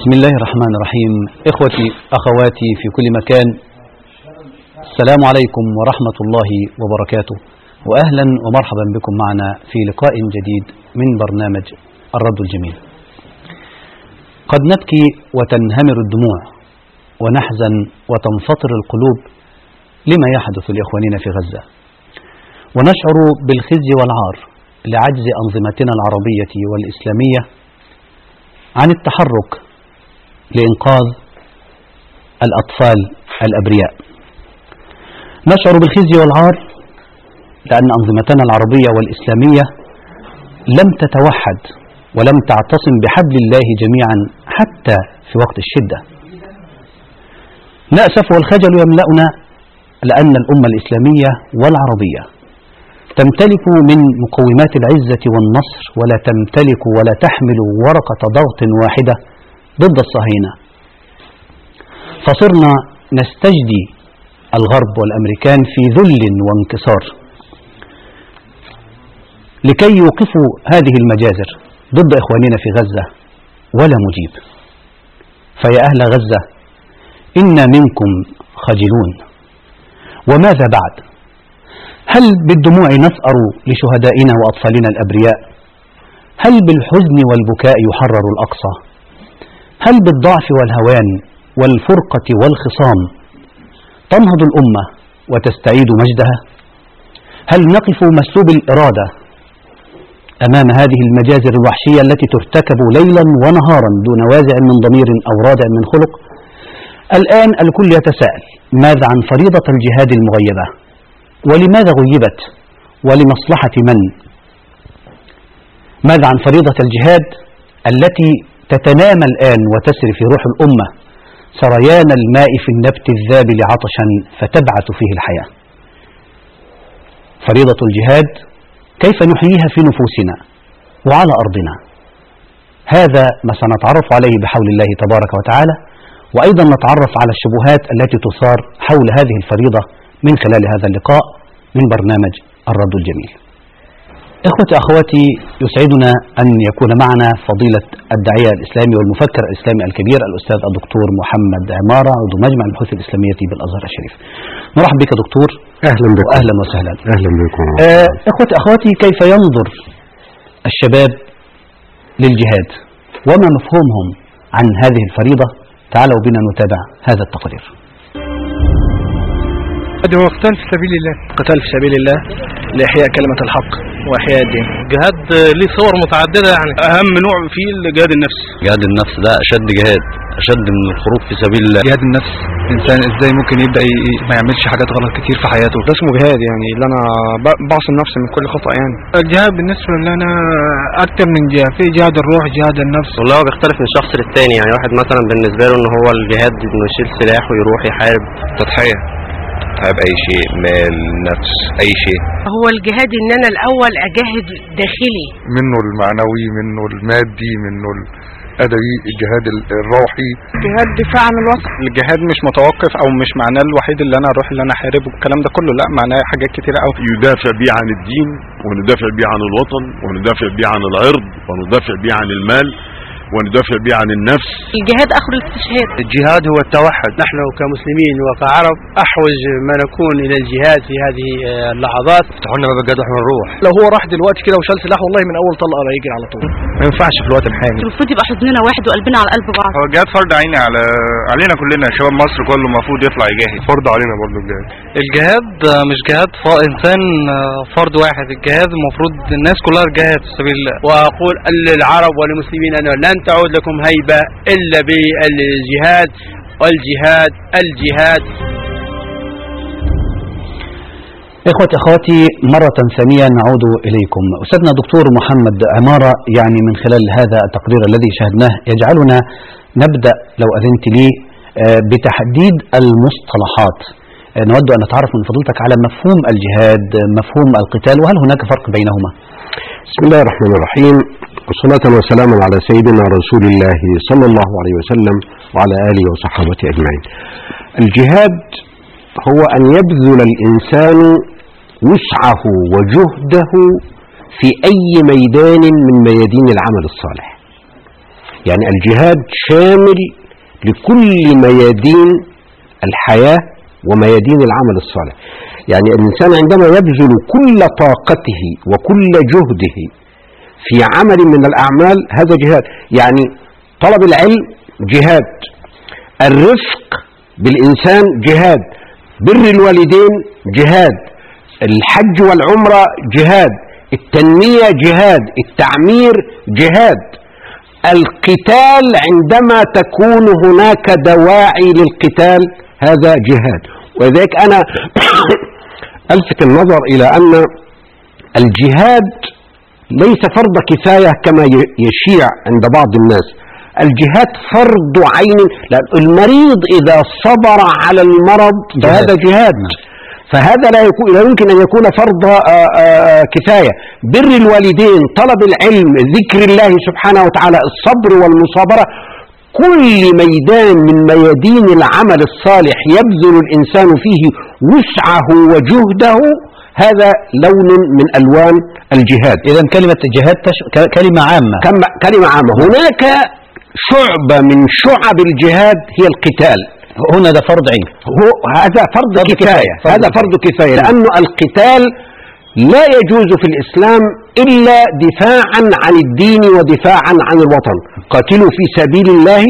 بسم الله الرحمن الرحيم. إخوتي أخواتي في كل مكان، السلام عليكم ورحمة الله وبركاته، وأهلا ومرحبا بكم معنا في لقاء جديد من برنامج الرد الجميل. قد نبكي وتنهمر الدموع ونحزن وتنفطر القلوب لما يحدث لإخواننا في غزة، ونشعر بالخزي والعار لعجز أنظمتنا العربية والإسلامية عن التحرك لإنقاذ الأطفال الأبرياء. نشعر بالخزي والعار لأن أنظمتنا العربية والإسلامية لم تتوحد ولم تعتصم بحبل الله جميعا حتى في وقت الشدة. نأسف والخجل يملأنا لأن الأمة الإسلامية والعربية تمتلك من مقومات العزة والنصر، ولا تمتلك ولا تحمل ورقة ضغط واحدة ضد الصهاينة، فصرنا نستجدي الغرب والأمريكان في ذل وانكسار لكي يوقفوا هذه المجازر ضد إخواننا في غزة، ولا مجيب. فيا أهل غزة، إنا منكم خجلون، وماذا بعد؟ هل بالدموع نثأر لشهدائنا وأطفالنا الأبرياء؟ هل بالحزن والبكاء يحرر الأقصى؟ هل بالضعف والهوان والفرقة والخصام تنهض الأمة وتستعيد مجدها؟ هل نقف مسلوب الإرادة أمام هذه المجازر الوحشية التي ترتكب ليلا ونهارا دون وازع من ضمير أو رادع من خلق؟ الآن الكل يتساءل: ماذا عن فريضة الجهاد المغيبة؟ ولماذا غيبت؟ ولمصلحة من؟ ماذا عن فريضة الجهاد التي تتنامى الآن وتسري في روح الأمة سريان الماء في النبت الذابل عطشا فتبعث فيه الحياة؟ فريضة الجهاد كيف نحييها في نفوسنا وعلى أرضنا؟ هذا ما سنتعرف عليه بحول الله تبارك وتعالى، وأيضا نتعرف على الشبهات التي تثار حول هذه الفريضة من خلال هذا اللقاء من برنامج الرد الجميل. إخوتي أخواتي، يسعدنا أن يكون معنا فضيلة الداعية الإسلامي والمفكر الإسلامي الكبير الأستاذ الدكتور محمد عمارة، عضو مجمع البحوث الإسلامية بالأزهر الشريف. مرحبا بك دكتور. أهلا بك. وأهلا وسهلا. أهلا بكم. إخوتي أخواتي، كيف ينظر الشباب للجهاد وما مفهومهم عن هذه الفريضة؟ تعالوا بنا نتابع هذا التقرير. هو قتال في سبيل الله، قتال في سبيل الله لإحياء كلمة الحق وإحياء الدين. جهاد ليه صور متعددة، يعني أهم نوع فيه جهاد النفس. جهاد النفس ده أشد جهاد، أشد من الخروج في سبيل الله. جهاد النفس، إنسان إزاي ممكن يبدأ ما يعملش حاجات غلط كتير في حياته، ده اسمه جهاد. يعني اللي أنا بعصم نفسي من كل خطأ. يعني الجهاد بالنسبة لنا أكتر من جهاد، في جهاد الروح، جهاد النفس. والله هو بيختلف من شخص للتاني. يعني واحد مثلا بالنسبة له إن هو الجهاد إنه يشيل سلاح ويروح يحارب. تضحية أي شيء، مال، نفس، أي شيء. هو الجهاد إن أنا الأول أجاهد داخلي، منه المعنوي، منه المادي، منه الأدبي، الجهاد الروحي. جهاد دفاع عن الوطن. الجهاد مش متوقف أو مش معناه الوحيد اللي أنا أروح اللي أنا أحارب والكلام ده كله، لا، معناه حاجات كتيرة أوي. يدافع بيه عن الدين، وندافع بيه عن الوطن، وندافع بيه عن العرض، وندافع بيه عن المال، وندافع بيه عن النفس. الجهاد آخر الاستشهاد. الجهاد هو التوحد. نحن كمسلمين وكعرب أحوج ما نكون إلى الجهاد في هذه اللحظات. افتحونا باب الجد احنا نروح. لو هو راح دلوقتي كده وشال سلاح، والله من أول طلقة هيجي على طول. ما ينفعش في الوقت الحالي. المفروض يبقى حضننا واحد وقلبنا على قلب بعض. هو الجهاد فرض عيني علينا كلنا، شباب مصر كله المفروض يطلع يجاهد. فرض علينا برضه الجهاد. الجهاد مش جهاد إنسان فرد واحد، الجهاد المفروض الناس كلها تجاهد في سبيل الله. وأقول للعرب وللمسلمين أنه لن تعود لكم هيبة إلا بالجهاد، والجهاد الجهاد. إخوتي أخواتي، مرة ثانية نعود إليكم. أستاذنا دكتور محمد عمارة، يعني من خلال هذا التقرير الذي شاهدناه يجعلنا نبدأ لو أذنت لي بتحديد المصطلحات. نود أن نتعرف من فضلتك على مفهوم الجهاد، مفهوم القتال، وهل هناك فرق بينهما؟ بسم الله الرحمن الرحيم، والصلاة والسلام على سيدنا رسول الله صلى الله عليه وسلم وعلى آله وصحابته أجمعين. الجهاد هو أن يبذل الإنسان وسعه وجهده في أي ميدان من ميادين العمل الصالح. يعني الجهاد شامل لكل ميادين الحياة وميادين العمل الصالح. يعني الإنسان عندما يبذل كل طاقته وكل جهده في عمل من الأعمال هذا جهاد. يعني طلب العلم جهاد، الرفق بالإنسان جهاد، بر الوالدين جهاد، الحج والعمرة جهاد، التنمية جهاد، التعمير جهاد. القتال عندما تكون هناك دواعي للقتال هذا جهاد. ولذلك أنا ألفت النظر إلى أن الجهاد ليس فرض كفاية كما يشيع عند بعض الناس. الجهاد فرض عين، لأن المريض إذا صبر على المرض فهذا جهاد، فهذا لا يمكن أن يكون فرض كفاية. بر الوالدين، طلب العلم، ذكر الله سبحانه وتعالى، الصبر والمصابرة، كل ميدان من ميادين العمل الصالح يبذل الإنسان فيه وسعه وجهده هذا لون من ألوان الجهاد. إذن كلمة الجهاد كلمة عامة. كلمة عامة. هناك شعبة من شعب الجهاد هي القتال. هنا ده فرض عين، هذا فرض كفاية. هذا فرض كفاية لأن القتال لا يجوز في الإسلام إلا دفاعا عن الدين ودفاعا عن الوطن. قاتلوا في سبيل الله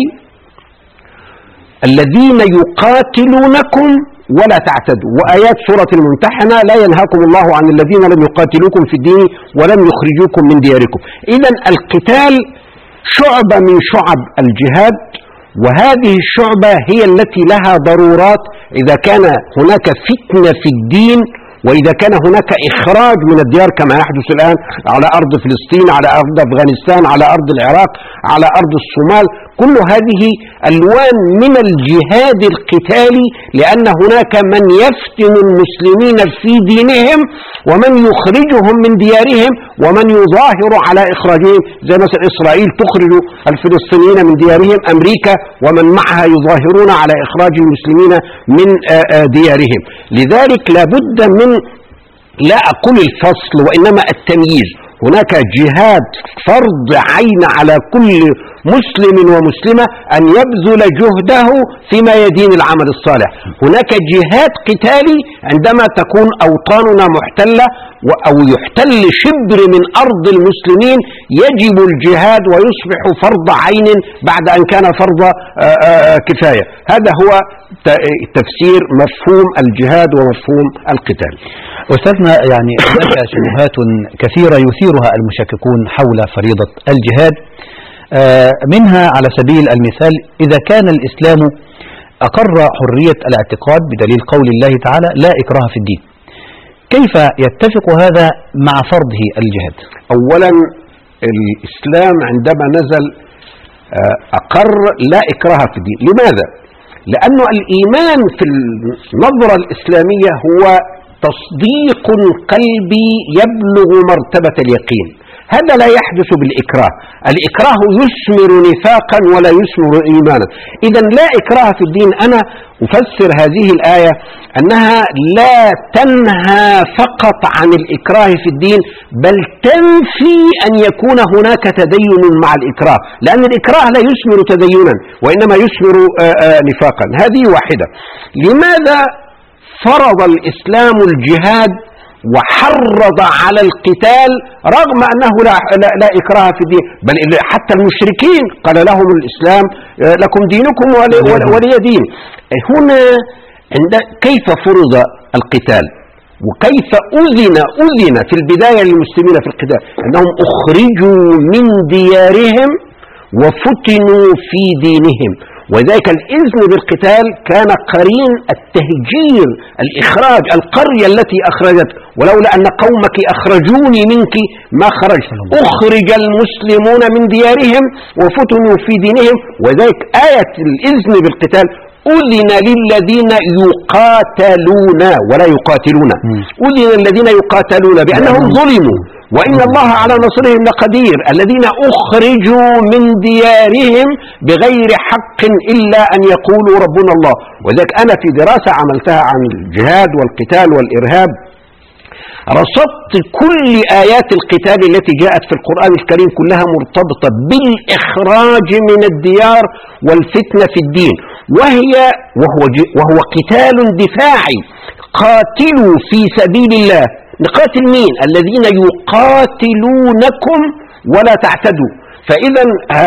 الذين يقاتلونكم ولا تعتدوا. وآيات سورة الممتحنة لا ينهاكم الله عن الذين لم يقاتلوكم في الدين ولم يخرجوكم من دياركم. إذن القتال شعبة من شعب الجهاد، وهذه الشعبة هي التي لها ضرورات. إذا كان هناك فتنة في الدين، وإذا كان هناك إخراج من الديار كما يحدث الآن على أرض فلسطين، على أرض أفغانستان، على أرض العراق، على أرض الصومال، كل هذه ألوان من الجهاد القتالي، لأن هناك من يفتن المسلمين في دينهم ومن يخرجهم من ديارهم ومن يظاهر على إخراجهم، زي مثلا إسرائيل تخرج الفلسطينيين من ديارهم، أمريكا ومن معها يظاهرون على إخراج المسلمين من ديارهم. لذلك لابد من، لا أقول الفصل وإنما التمييز. هناك جهاد فرض عين على كل مسلم ومسلمة أن يبذل جهده فيما يدين العمل الصالح. هناك جهاد قتالي عندما تكون أوطاننا محتلة أو يحتل شبر من أرض المسلمين، يجب الجهاد ويصبح فرض عين بعد أن كان فرض كفاية. هذا هو تفسير مفهوم الجهاد ومفهوم القتال. أستاذنا، يعني هناك شبهات كثيرة يثيرها المشككون حول فريضة الجهاد، منها على سبيل المثال إذا كان الإسلام أقر حرية الاعتقاد بدليل قول الله تعالى لا إكراه في الدين، كيف يتفق هذا مع فرضه الجهاد؟ أولا الإسلام عندما نزل أقر لا إكراه في الدين. لماذا؟ لأن الإيمان في النظرة الإسلامية هو تصديق قلبي يبلغ مرتبة اليقين. هذا لا يحدث بالإكراه. الإكراه يثمر نفاقا ولا يثمر إيمانا. إذن لا إكراه في الدين. أنا أفسر هذه الآية أنها لا تنهى فقط عن الإكراه في الدين، بل تنفي أن يكون هناك تدين مع الإكراه، لأن الإكراه لا يثمر تدينا وإنما يثمر نفاقا. هذه واحدة. لماذا فرض الإسلام الجهاد وحرض على القتال رغم أنه لا إكراه في الدين؟ بل حتى المشركين قال لهم الإسلام لكم دينكم ولي دين. هنا كيف فرض القتال وكيف أذن في البداية للمسلمين في القتال؟ أنهم أخرجوا من ديارهم وفتنوا في دينهم، وذلك الإذن بالقتال كان قرين التهجير، الإخراج، القرية التي أخرجت ولولا أن قومك أخرجوني منك ما خرج. أخرج المسلمون من ديارهم وفتنوا في دينهم، وذلك آية الإذن بالقتال أذن للذين يقاتلون ولا يقاتلون، أذن الذين يقاتلون بأنهم ظلموا وإن الله على نصرهم لقدير، الذين أخرجوا من ديارهم بغير حق إلا أن يقولوا ربنا الله. وذلك أنا في دراسة عملتها عن الجهاد والقتال والإرهاب رصدت كل آيات القتال التي جاءت في القرآن الكريم كلها مرتبطة بالإخراج من الديار والفتنة في الدين، وهو قتال دفاعي. قاتلوا في سبيل الله. نقاتل مين؟ الذين يقاتلونكم ولا تعتدوا. فإذا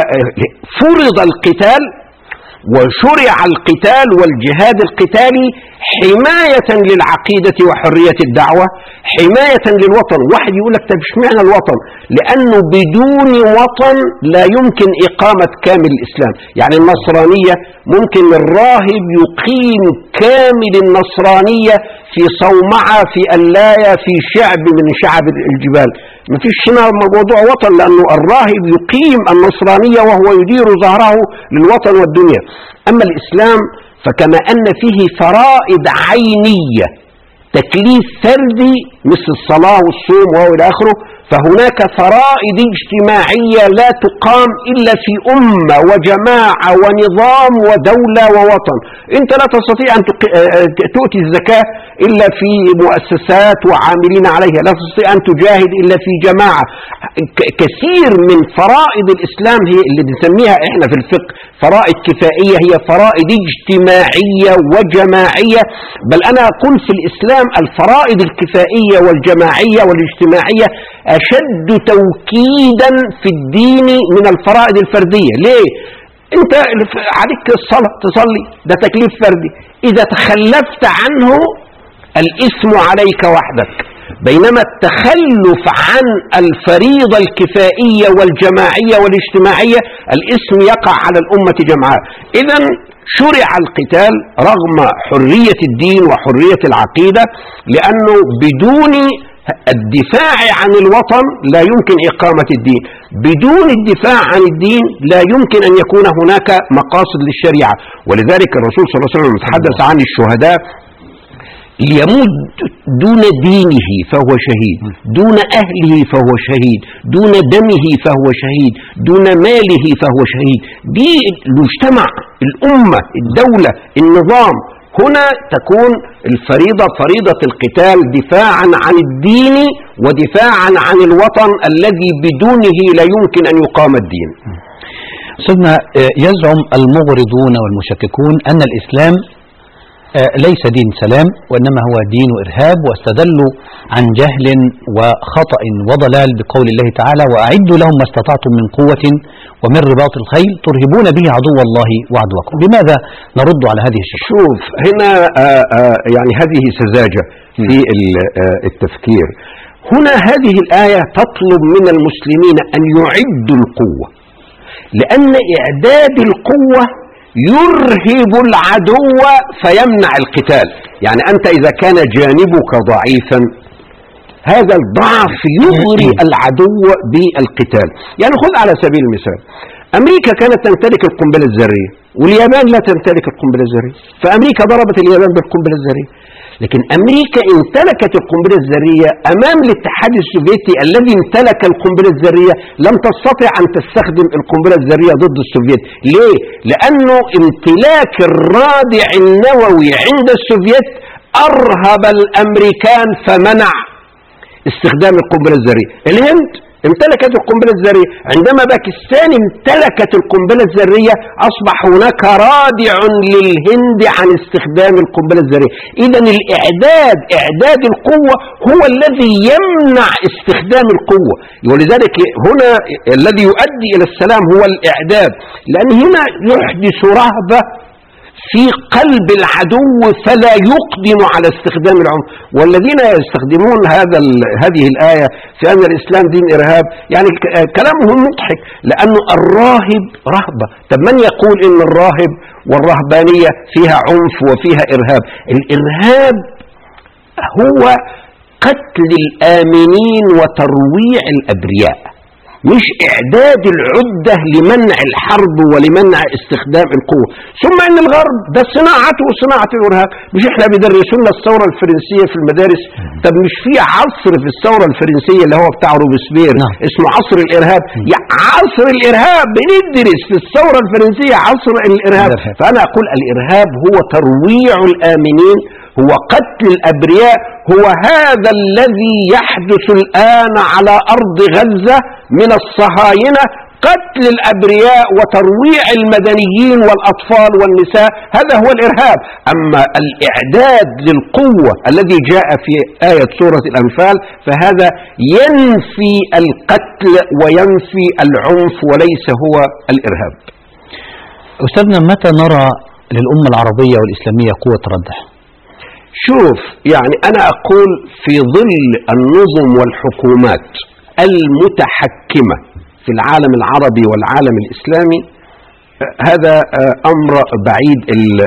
فرض القتال وشرع القتال والجهاد القتالي حماية للعقيدة وحرية الدعوة، حماية للوطن. واحد يقول لك طب اشمعنى الوطن؟ لأنه بدون وطن لا يمكن إقامة كامل الإسلام. يعني النصرانية ممكن الراهب يقيم كامل النصرانية في صومعة، في ألاية، في شعب من شعب الجبال. ما فيش هنا موضوع وطن، لأنه الراهب يقيم النصرانية وهو يدير ظهره للوطن والدنيا. أما الإسلام فكما أن فيه فرائض عينية تكليف فردي مثل الصلاة والصوم وإلى آخره، فهناك فرائض اجتماعية لا تقام إلا في أمة وجماعة ونظام ودولة ووطن. أنت لا تستطيع أن تؤتي الزكاة إلا في مؤسسات وعاملين عليها، لا تستطيع أن تجاهد إلا في جماعة. كثير من فرائض الإسلام هي اللي بنسميها إحنا في الفقه فرائض كفائية، هي فرائض اجتماعية وجماعية. بل أنا أقول في الإسلام الفرائض الكفائية والجماعية والاجتماعية أشد توكيدا في الدين من الفرائض الفردية. ليه؟ أنت عليك الصلاة تصلي، ده تكليف فردي، إذا تخلفت عنه الإثم عليك وحدك، بينما التخلف عن الفريضة الكفائية والجماعية والاجتماعية الإثم يقع على الأمة جمعاء. إذن شرع القتال رغم حرية الدين وحرية العقيدة، لأنه بدون الدفاع عن الوطن لا يمكن إقامة الدين، بدون الدفاع عن الدين لا يمكن أن يكون هناك مقاصد للشريعة. ولذلك الرسول صلى الله عليه وسلم يتحدث عن الشهداء: ليموت دون دينه فهو شهيد، دون أهله فهو شهيد، دون دمه فهو شهيد، دون ماله فهو شهيد. دي المجتمع، الأمة، الدولة، النظام. هنا تكون الفريضة فريضة القتال دفاعا عن الدين ودفاعا عن الوطن الذي بدونه لا يمكن أن يقام الدين. سيدنا، يزعم المغرضون والمشككون أن الإسلام ليس دين سلام، وإنما هو دين إرهاب، واستدلوا عن جهل وخطأ وضلال بقول الله تعالى: وأعدوا لهم ما استطعتم من قوة ومن رباط الخيل ترهبون به عدو الله وعدوكم. لماذا نرد على هذه الشبهة؟ شوف هنا يعني هذه سذاجة في التفكير. هنا هذه الآية تطلب من المسلمين أن يعدوا القوة، لأن إعداد القوة يرهب العدو فيمنع القتال. يعني أنت إذا كان جانبك ضعيفا هذا الضعف يغري العدو بالقتال. يعني خذ على سبيل المثال، أمريكا كانت تمتلك القنبلة الذرية واليابان لا تمتلك القنبلة الذرية، فأمريكا ضربت اليابان بالقنبلة الذرية. لكن أمريكا امتلكت القنبلة الذرية أمام الاتحاد السوفيتي الذي امتلك القنبلة الذرية، لم تستطع أن تستخدم القنبلة الذرية ضد السوفيت. ليه؟ لأنه امتلاك الرادع النووي عند السوفيت أرهب الأمريكان فمنع استخدام القنبلة الذرية. الهند امتلكت القنبلة الذرية، عندما باكستان امتلكت القنبلة الذرية أصبح هناك رادع للهند عن استخدام القنبلة الذرية. إذن إعداد القوة هو الذي يمنع استخدام القوة، ولذلك هنا الذي يؤدي إلى السلام هو الإعداد، لأن هنا يحدث رهبة في قلب العدو فلا يقدم على استخدام العنف. والذين يستخدمون هذه الآية في أن الإسلام دين إرهاب، يعني كلامهم مضحك، لأنه الراهب رهبة. طب من يقول إن الراهب والرهبانية فيها عنف وفيها إرهاب؟ الإرهاب هو قتل الآمنين وترويع الأبرياء، مش إعداد العدة لمنع الحرب ولمنع استخدام القوة. ثم إن الغرب ده صناعته صناعة الإرهاب. مش إحنا بيدرسونا الثورة الفرنسية في المدارس؟ طب مش في عصر في الثورة الفرنسية اللي هو بتاع روبسبير اسمه عصر الإرهاب؟ يعني عصر الإرهاب بندرس في الثورة الفرنسية عصر الإرهاب. فأنا أقول الإرهاب هو ترويع الآمنين، هو قتل الأبرياء، هو هذا الذي يحدث الآن على أرض غزة من الصهاينة، قتل الأبرياء وترويع المدنيين والأطفال والنساء، هذا هو الإرهاب. أما الإعداد للقوة الذي جاء في آية سورة الأنفال فهذا ينفي القتل وينفي العنف وليس هو الإرهاب. أستاذنا، متى نرى للأمة العربية والإسلامية قوة ردع؟ شوف، يعني أنا أقول في ظل النظم والحكومات المتحكمة في العالم العربي والعالم الإسلامي هذا أمر بعيد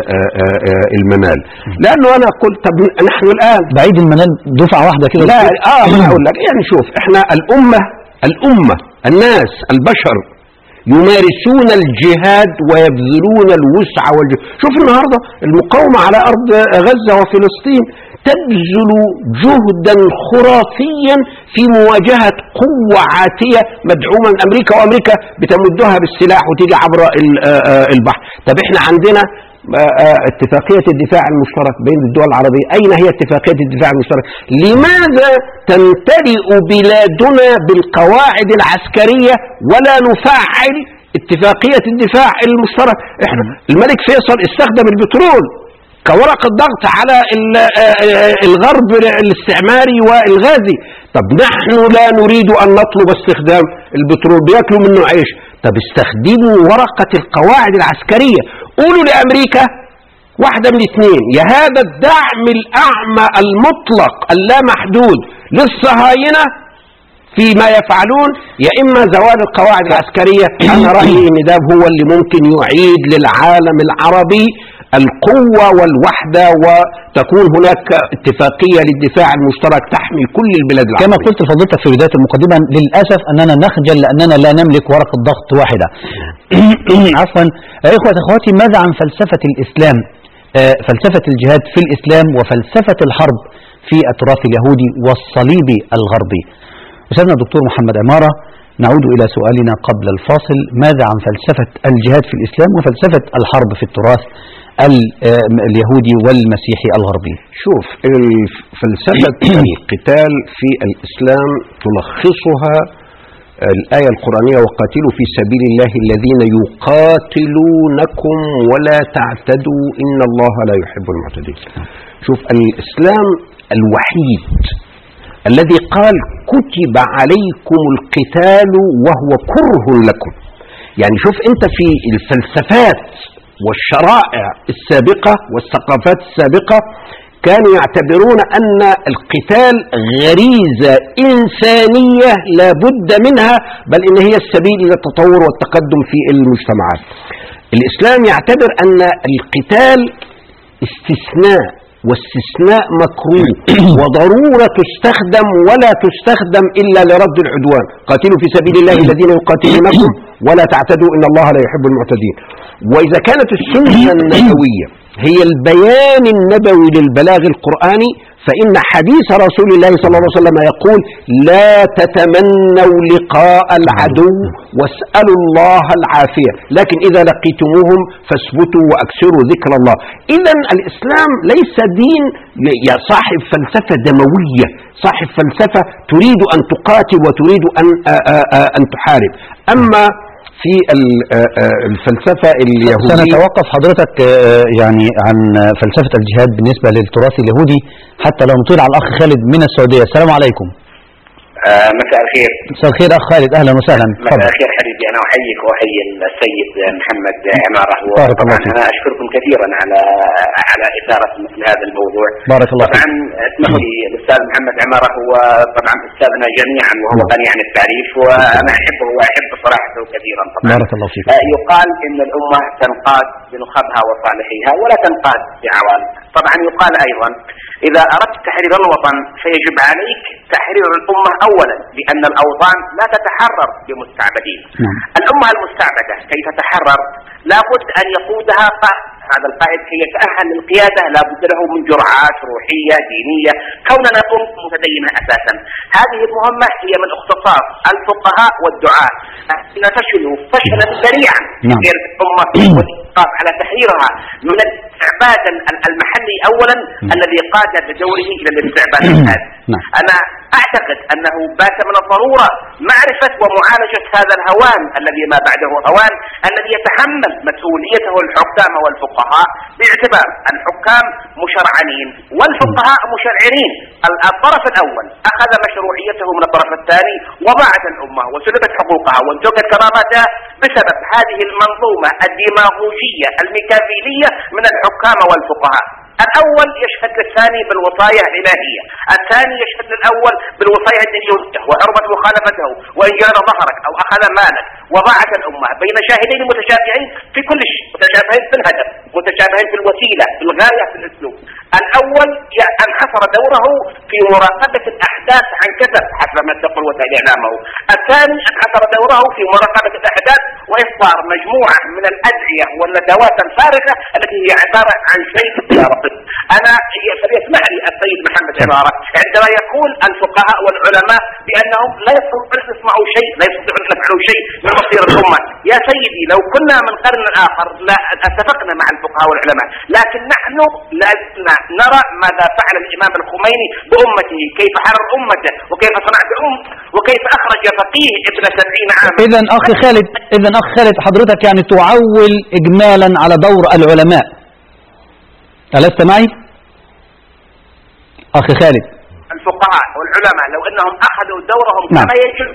المنال، لأنه أنا قلت طب نحن الآن بعيد المنال دفعة واحدة كده؟ لا أنا أقول لك يعني شوف، إحنا الأمة الناس البشر يمارسون الجهاد ويبذلون الوسع شوف النهاردة المقاومة على أرض غزة وفلسطين تبذل جهدا خرافيا في مواجهة قوة عاتية مدعومة من أمريكا، وأمريكا بتمدها بالسلاح وتيجي عبر البحر. طب احنا عندنا اتفاقية الدفاع المشترك بين الدول العربية، أين هي اتفاقية الدفاع المشترك؟ لماذا تمتلئ بلادنا بالقواعد العسكرية ولا نفعل اتفاقية الدفاع المشترك؟ احنا الملك فيصل استخدم البترول كورقة ضغط على الغرب الاستعماري والغازي. طب نحن لا نريد أن نطلب استخدام البترول، بياكلوا منه عيش. طب استخدموا ورقة القواعد العسكرية، قولوا لأمريكا واحدة من اثنين: يا هذا الدعم الأعمى المطلق اللامحدود للصهاينة فيما يفعلون، يا إما زوال القواعد العسكرية. أنا رأيي إن ده هو اللي ممكن يعيد للعالم العربي القوة والوحدة، وتكون هناك اتفاقية للدفاع المشترك تحمي كل البلاد العربية. كما قلت لفضيلتك في بداية المقدمة، للأسف أننا نخجل لأننا لا نملك ورقة ضغط واحدة. عفوا إخوتي، ماذا عن فلسفة الإسلام، فلسفة الجهاد في الإسلام وفلسفة الحرب في التراث اليهودي والصليبي الغربي؟ أستاذنا الدكتور محمد عمارة، نعود إلى سؤالنا قبل الفاصل: ماذا عن فلسفة الجهاد في الإسلام وفلسفة الحرب في التراث اليهودي والمسيحي الغربي؟ شوف، فلسفة القتال في الإسلام تلخصها الآية القرآنية: وقاتلوا في سبيل الله الذين يقاتلونكم ولا تعتدوا إن الله لا يحب المعتدين. شوف، الإسلام الوحيد الذي قال كتب عليكم القتال وهو كره لكم. يعني شوف انت في الفلسفات والشرائع السابقة والثقافات السابقة كانوا يعتبرون أن القتال غريزة إنسانية لا بد منها، بل إن هي السبيل إلى التطور والتقدم في المجتمعات. الإسلام يعتبر أن القتال استثناء، واستثناء مكروه، وضرورة تستخدم ولا تستخدم إلا لرد العدوان. قاتلوا في سبيل الله الذين يقاتلونكم ولا تعتدوا إن الله لا يحب المعتدين. وإذا كانت السنة النبوية هي البيان النبوي للبلاغ القرآني، فإن حديث رسول الله صلى الله عليه وسلم يقول: لا تتمنوا لقاء العدو واسألوا الله العافية، لكن إذا لقيتموهم فاثبتوا وأكثروا ذكر الله. إذن الإسلام ليس دين يا صاحب فلسفة دموية، صاحب فلسفة تريد أن تقاتل وتريد أن تحارب. أما في الفلسفة اليهودية، سنتوقف حضرتك يعني عن فلسفة الجهاد بالنسبة للتراث اليهودي حتى لا نطيل على الأخ خالد من السعودية. السلام عليكم. مساء الخير. مساء الخير أخ خالد، أهلا وسهلا. مساء الخير حبيبي، أنا أحييك وأحيي السيد محمد عمارة، وطبعا أنا أشكركم كثيرا على إثارة مثل هذا الموضوع. بارك الله فيك. طبعا اسمحوا لي، الأستاذ محمد عمارة هو طبعا أستاذنا جميعا وهو غني عن التعريف، وأنا أحبه وأحب صراحته كثيرا. طبعا بارك الله فيك. يقال إن الأمة تنقاد بنخبها وصالحيها ولا تنقاد بعوالها. طبعا يقال أيضا: إذا أردت تحرير الوطن فيجب عليك تحرير الأمة أولا، لأن الأوطان لا تتحرر بمستعبدين. الأمة المستعبدة كي تتحرر لابد أن يقودها قائد. هذا القائد كي يتأهل للقيادة لابد له من جرعات روحية دينية، كوننا أمة متدينة أساسا. هذه المهمة هي من اختصاص الفقهاء والدعاة. نفشلوا فشلا سريعا غير الأمة والإيقاف على تحريرها من الاستعباد المحلي أولا الذي قاد بدوره إلى الاستعباد الحالي. أنا أعتقد أنه بات من الضرورة معرفة ومعالجة هذا الهوان الذي ما بعده هوان، الذي يتحمل مسؤوليته الحكام والفقهاء، باعتبار الحكام مشرعنين والفقهاء مشرعين. الطرف الأول أخذ مشروعيته من الطرف الثاني وضاعت الأمة وسلبت حقوقها وانتهكت كراماتها بسبب هذه المنظومة الديماغوجية الميكافيلية من الحكام والفقهاء. الأول يشهد للثاني بالوصاية الإلهية، الثاني يشهد للأول بالوصاية الدنيوية وحرمة مخالفته وإن جار ظهرك أو أخذ مالك. وضاعت الأمة بين شاهدين متشابهين في كل شيء، متشابهين في الهدف، متشابهين في الوسيلة، في الغاية، في الأسلوب. الأول انحصر دوره في مراقبة الأحداث عن كثب حسب ما تقول وسائل إعلامه، الثاني انحصر دوره في مراقبة الأحداث وإصدار مجموعة من الأدعية والندوات الفارغة التي هي عبارة عن شيء لا رقم. أنا فليسمح لي السيد محمد عمارة عندما يقول الفقهاء والعلماء بأنهم لا يستطيعون أن يسمعوا شيء، لا يستطيعون أن يفعلوا شيء من مصير الأمة. يا سيدي لو كنا من قرن آخر لا اتفقنا مع الفقهاء والعلماء، لكن نحن لازلنا نرى ماذا فعل الإمام الخميني بأمته، كيف حرر أمته وكيف صنع وكيف أخرج فقيه ابن 70 عام. إذن أخي خالد حضرتك يعني تعول إجمالا على دور العلماء، ألست معي؟ أخي خالد، الفقهاء والعلماء لو أنهم أخذوا دورهم كما يجب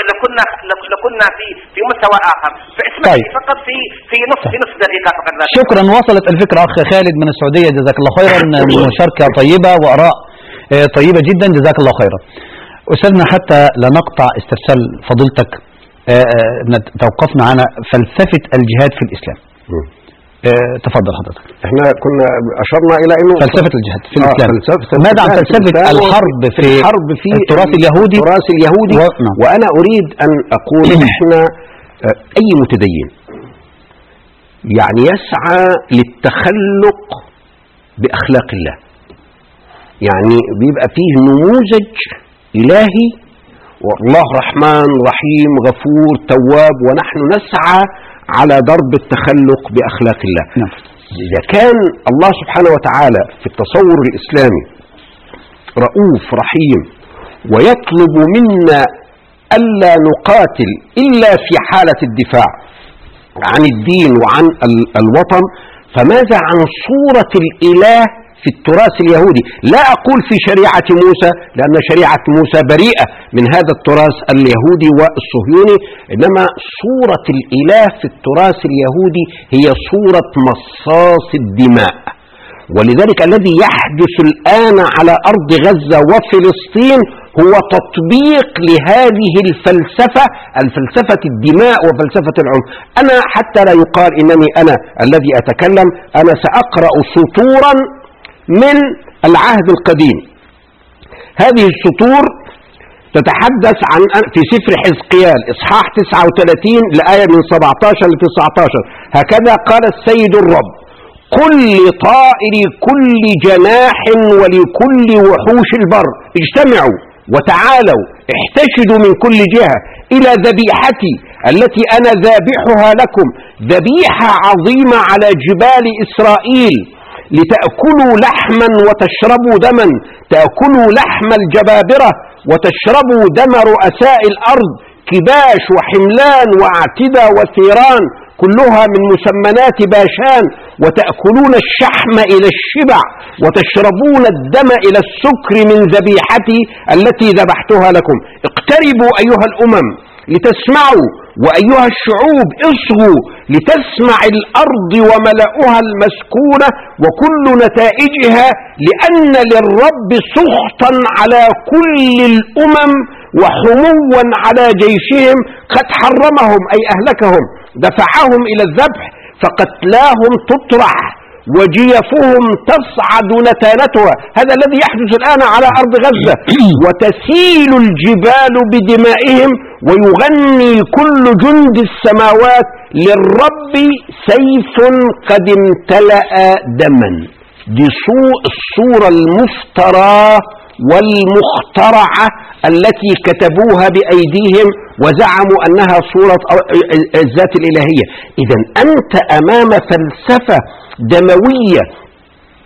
لكنا في مستوى آخر. فاسمح لي فقط في نصف دقيقة فقط. شكرا، وصلت الفكرة أخي خالد من السعودية، جزاك الله خيرا. مشاركة طيبة وآراء طيبة جدا، جزاك الله خيرا. أستاذنا حتى لا نقطع استرسال فضيلتك، توقفنا على فلسفة الجهاد في الإسلام. تفضل حضرتك. احنا كنا اشرنا الى انه فلسفة الجهاد في الاسلام. ماذا عن فلسفة الحرب في التراث اليهودي وانا اريد ان اقول احنا اي متدين يعني يسعى للتخلق باخلاق الله، يعني بيبقى فيه نموذج الهي، والله رحمن رحيم غفور تواب، ونحن نسعى على ضرب التخلق بأخلاق الله. إذا كان الله سبحانه وتعالى في التصور الإسلامي رؤوف رحيم ويطلب منا ألا نقاتل إلا في حالة الدفاع عن الدين وعن الوطن، فماذا عن صورة الإله في التراث اليهودي؟ لا أقول في شريعة موسى لأن شريعة موسى بريئة من هذا التراث اليهودي والصهيوني، إنما صورة الإله في التراث اليهودي هي صورة مصاص الدماء. ولذلك الذي يحدث الآن على أرض غزة وفلسطين هو تطبيق لهذه الفلسفة الدماء وفلسفة العنف. أنا حتى لا يقال إنني أنا الذي أتكلم، أنا سأقرأ سطورا من العهد القديم. هذه السطور تتحدث عن في سفر حزقيال إصحاح 39 لآية من 17 ل 19. هكذا قال السيد الرب: قل لطائر كل جناح ولكل وحوش البر اجتمعوا وتعالوا احتشدوا من كل جهة إلى ذبيحتي التي أنا ذابحها لكم، ذبيحة عظيمة على جبال إسرائيل، لتأكلوا لحما وتشربوا دما، تأكلوا لحم الجبابرة وتشربوا دم رؤساء الأرض، كباش وحملان وعتدة وثيران كلها من مسمنات باشان، وتأكلون الشحم إلى الشبع وتشربون الدم إلى السكر من ذبيحتي التي ذبحتها لكم. اقتربوا أيها الأمم لتسمعوا، وأيها الشعوب اصغوا لتسمع الأرض وملأها المسكونة وكل نتائجها، لأن للرب سخطا على كل الأمم وحموا على جيشهم، قد حرمهم أي أهلكهم، دفعهم إلى الذبح فقتلاهم تطرح وجيفهم تصعد نتانتها. هذا الذي يحدث الآن على أرض غزة. وتسيل الجبال بدمائهم ويغني كل جند السماوات للرب سيف قد امتلأ دما. دي الصورة المفترى والمخترعة التي كتبوها بأيديهم وزعموا أنها صورة الذات الإلهية. إذن أنت أمام فلسفة دموية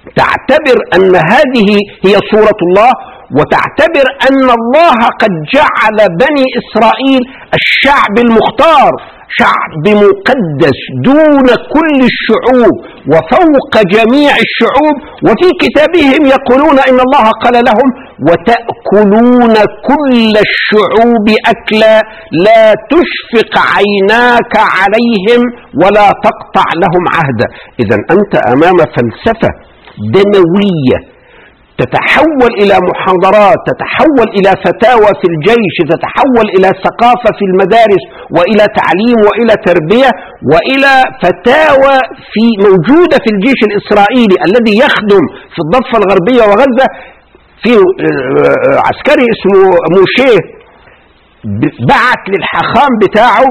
تعتبر أن هذه هي صورة الله، وتعتبر أن الله قد جعل بني إسرائيل الشعب المختار، شعب مقدس دون كل الشعوب وفوق جميع الشعوب. وفي كتابهم يقولون إن الله قال لهم: وتأكلون كل الشعوب أكلا لا تشفق عيناك عليهم ولا تقطع لهم عهدا. إذن أنت أمام فلسفة دنوية تتحول إلى محاضرات، تتحول إلى فتاوى في الجيش، تتحول إلى ثقافة في المدارس، وإلى تعليم، وإلى تربية، وإلى فتاوى موجودة في الجيش الإسرائيلي الذي يخدم في الضفة الغربية وغزة. في عسكري اسمه موشيه بعت للحاخام بتاعه،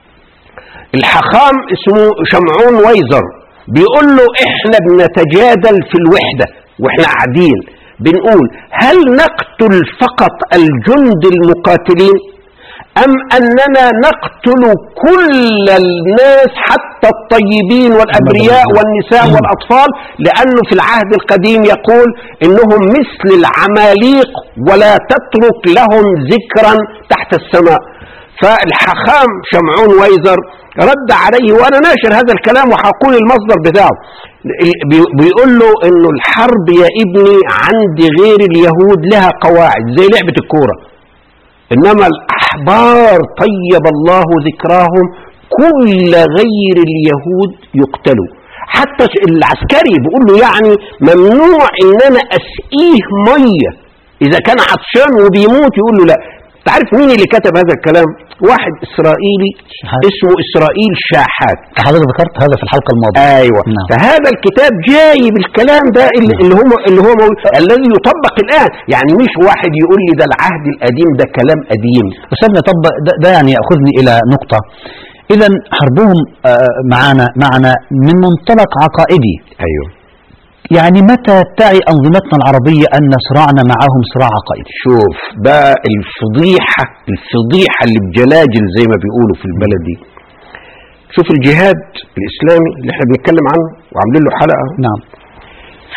الحاخام اسمه شمعون ويزر، بيقول له: احنا بنتجادل في الوحدة واحنا قاعدين بنقول هل نقتل فقط الجند المقاتلين أم أننا نقتل كل الناس حتى الطيبين والأبرياء والنساء والأطفال، لأنه في العهد القديم يقول إنهم مثل العماليق ولا تترك لهم ذكرا تحت السماء. فالحاخام شمعون ويزر رد عليه، وأنا ناشر هذا الكلام وحقول المصدر بتاعه، بيقول له إنه الحرب يا ابني عند غير اليهود لها قواعد زي لعبة الكورة، إنما الأحبار طيب الله ذكراهم كل غير اليهود يقتلوا. حتى العسكري بيقول له يعني ممنوع إن أنا أسقيه مية إذا كان عطشان وبيموت، يقول له لا. تعرف مين اللي كتب هذا الكلام؟ واحد إسرائيلي اسمه إسرائيل شاحات. حضرتك ذكرت هذا في الحلقة الماضية. أيوة. نعم. فهذا الكتاب جاي بالكلام ده اللي هو الذي يطبق الآن، يعني مش واحد يقول لي ده العهد القديم، ده كلام قديم. أستاذنا طب ده يعني يأخذني إلى نقطة، إذا حربهم معنا من منطلق عقائدي. أيوة. يعني متى تعي أنظمتنا العربية أن صراعنا معهم صراع عقائدي؟ شوف ده الفضيحة اللي بجلاجل زي ما بيقولوا في البلد دي. شوف الجهاد الإسلامي اللي احنا بنتكلم عنه وعاملين له حلقة. نعم. في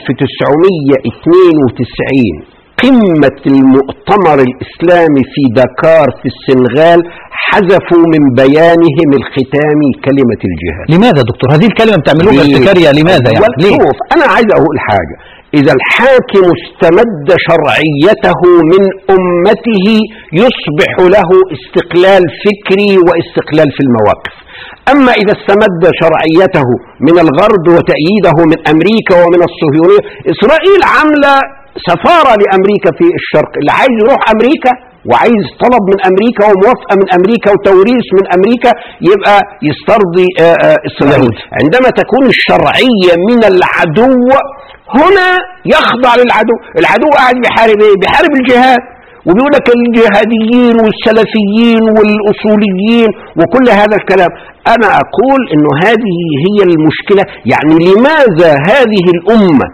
1992 قمة المؤتمر الإسلامي في دكار في السنغال حذفوا من بيانهم الختامي كلمة الجهاد. لماذا دكتور؟ هذه الكلمة بتعملوها بالسكرية، لماذا يعني؟ ليه؟ شوف أنا عايز أقول حاجة، إذا الحاكم استمد شرعيته من أمته يصبح له استقلال فكري واستقلال في المواقف. أما إذا استمد شرعيته من الغرب وتأييده من أمريكا ومن الصهيونية، إسرائيل عاملة سفارة لأمريكا في الشرق، اللي عايز يروح أمريكا وعايز طلب من أمريكا وموافقة من أمريكا وتوريث من أمريكا يبقى يسترضي إسرائيل. عندما تكون الشرعية من العدو هنا يخضع للعدو. العدو قاعد بيحارب ايه؟ بيحارب الجهاد، وبيقول لك الجهاديين والسلفيين والأصوليين وكل هذا الكلام. أنا أقول إنه هذه هي المشكلة. يعني لماذا هذه الأمة